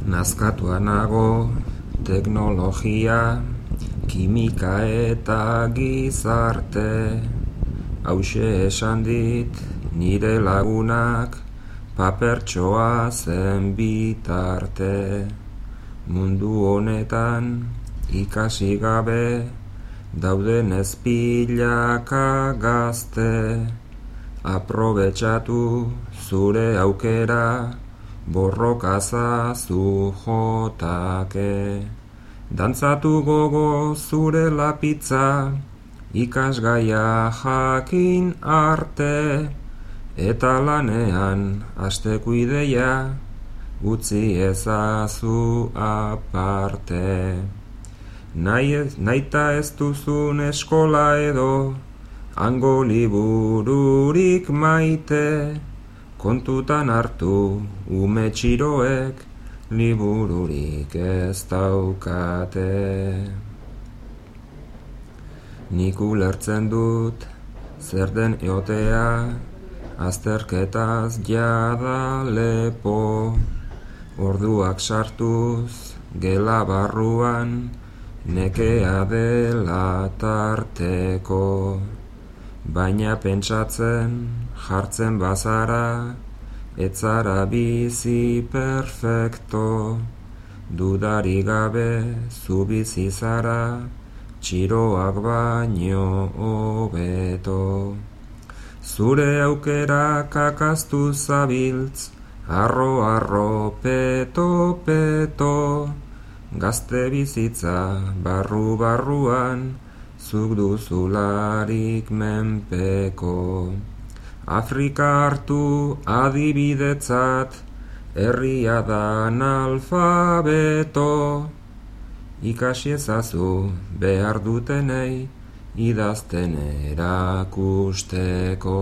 Nazkatua nago teknologia, kimika eta gizarte. Hauxe esan dit nire lagunak, papertxoa zen bitarte. Mundu honetan ikasi gabe, dauden ez pilaka gazte. Aprobetxatu zure aukera, borrokazazu jotake. Dantzatu gogo zure lapitza, ikasgaia jakin arte. Eta lanean asteko ideia, utzi ezazu aparte. Naita ez duzun eskola edo, hango libururik maite. Kontutan hartu ume txiroek, libururik ez daukate. Nik ulertzen dut zer den eotea, azterketaz jada lepo. Orduak sartuz gela barruan, nekea dela tarteko. Baina pentsatzen jartzen bazara, etzara bizi perfecto. Dudari gabe zu bizi zara, txiroak baino hobeto. Zure aukera kakaztu zabiltz, arro, peto. Gazte bizitza barruan, zuk duzularik menpeko. Afrika hartu adibidetzat, herria da analfabeto. Ikasi ezazu behar dutenei, idazten erakusteko.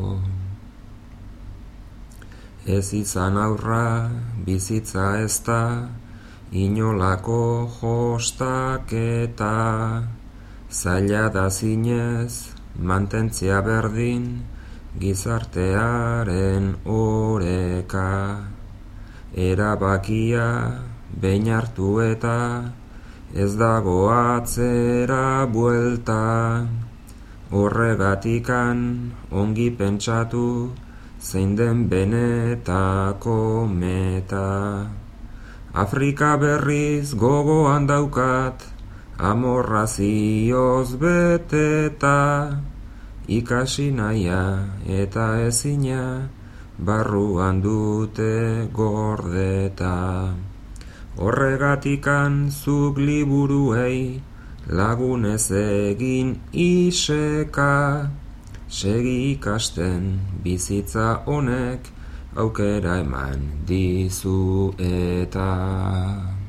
Ez izan aurra, bizitza ez da, inolako jostaketa. Zaila da zinez, mantentzia berdin, gizartearen oreka. Erabakia behin hartu eta, ez dago atzera buelta. Horregatikan ongi pentsatu, zein den benetako meta. Afrika berriz gogoan daukat, amorrazioz beteta. Ikasi nahia eta ezina, barruan dute gordeta. Horregatikan zuk liburuei, lagunez egin iseka. Segi ikasten bizitza honek, aukera eman dizu eta.